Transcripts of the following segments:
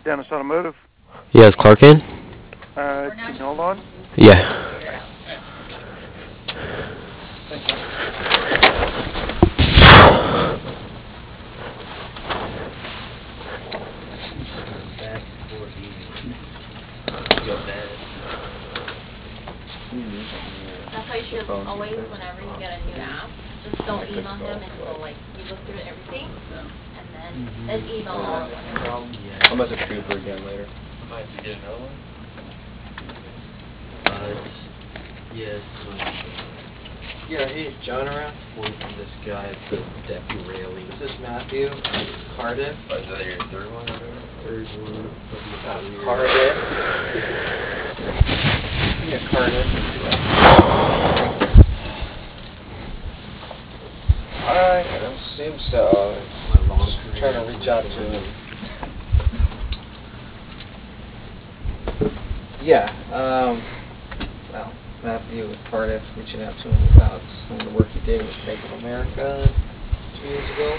Dennis Automotive. Yeah, is Clark in? Can you hold on? Yeah. That's why you should always, whenever you get a new app, just don't email him until like you look through everything, and then email all of them. I'll message Cooper again later. Might have to get another one? Yes. Yeah, hey, is John around? Wait for this guy at the deck railing. This is Matthew, Cardiff. Oh, is that your third one or whatever? Third one. Cardiff. Yeah, Cardiff. I don't assume so. Just trying to reach out to him. Yeah, well, Matthew with Cardiff reaching out to him about some of the work he did with Bank of America 2 years ago.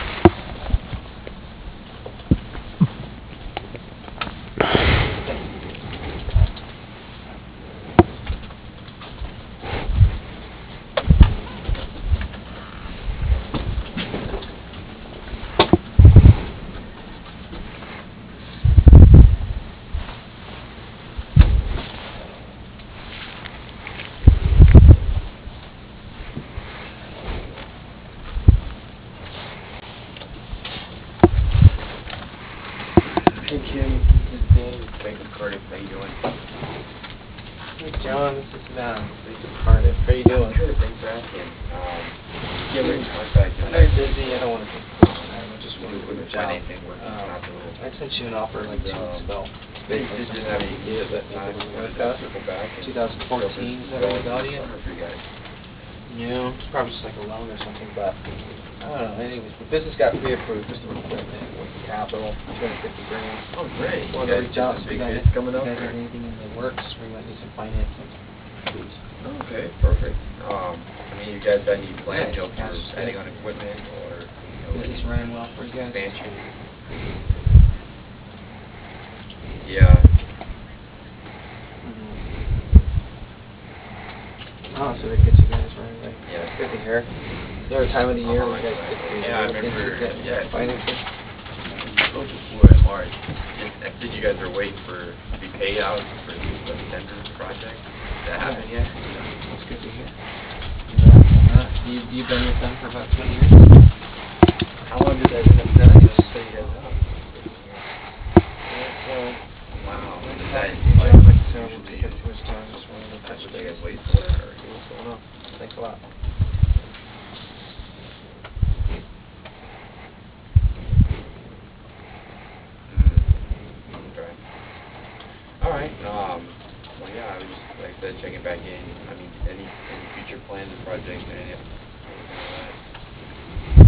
Hey Kim, this is Dan with Bank of Cardiff. How you doing? Hey John, this is Matt with Bank of Cardiff. How you doing? Good, thanks for asking. Yeah, we're we're in contact. I know you're busy. I don't want to take too much time. I just wanted to reach out. Anything working capital. I sent you an offer like 2 weeks ago. It's based on Did you something have that any you did at Bank of America. 2014, is that any value? For you guys. No, it's probably just like a loan or something, but I don't know. Anyways, the business got pre-approved for some equipment, working capital, 250 grand. Oh, great. Wanted to reach out, Some see if big you bids coming up. guys have anything in the works. We might need some financing. Okay, perfect. I mean, you guys got any plans, Yeah, you know, cash is for adding good. on equipment or, Business ran well for you guys. expansion? Yeah. Oh, so they get you guys right away. Yeah. It's good to hear. Is there a time of the year where you guys typically Yeah, I look into remember. getting Yeah, financing? spoke before in March. I said you guys are waiting for to be paid out for the Denver project. Did that happen yet? That's good to hear. You've been with them for about 20 years? How long did that end up done? You say you guys out? So, Wow. nice Is talking that to you, John. Like I said, I won't usually take up too much time. Just wanted to touch that's what you guys base. wait for? Or? See what's going on. Thanks a lot. Okay. All right. Well, yeah, I was just, like I said, checking back in. I mean, any future plans or projects or anything like that?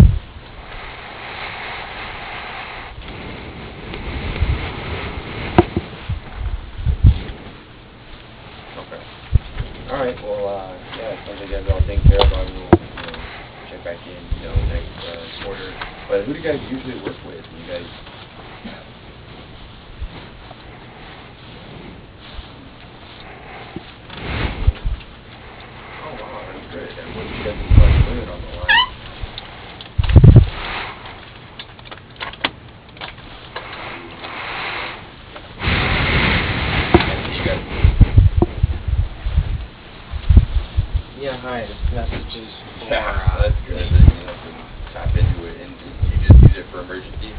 Okay. All right. Well, yeah, it sounds like you guys are all taken care of. I will, check back in, next quarter. But who do you guys usually work with? You guys. Oh wow, that's good. And what you guys like doing on the line? You guys. Yeah, hi. This message is for, Yeah, that's good. Then you have to tap into it, and you just use it for emergencies.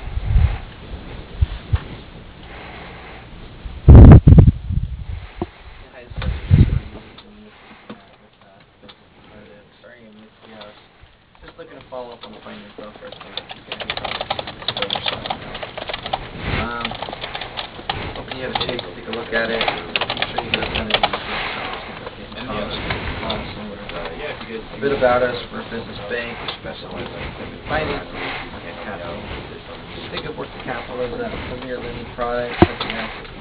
Hi, this message is for you. This is Matt with Bank of Cardiff. Sorry I missed you. I was just looking to follow up on the finance offer. So if you can disclosure something else. Hoping you had a chance to take a look at it. I'm sure you guys kind of use it. So get in touch. Awesome. A bit about us. We're a business bank. We specialize in equipment financing, working capital. Think of working capital as a premier lending product, having access to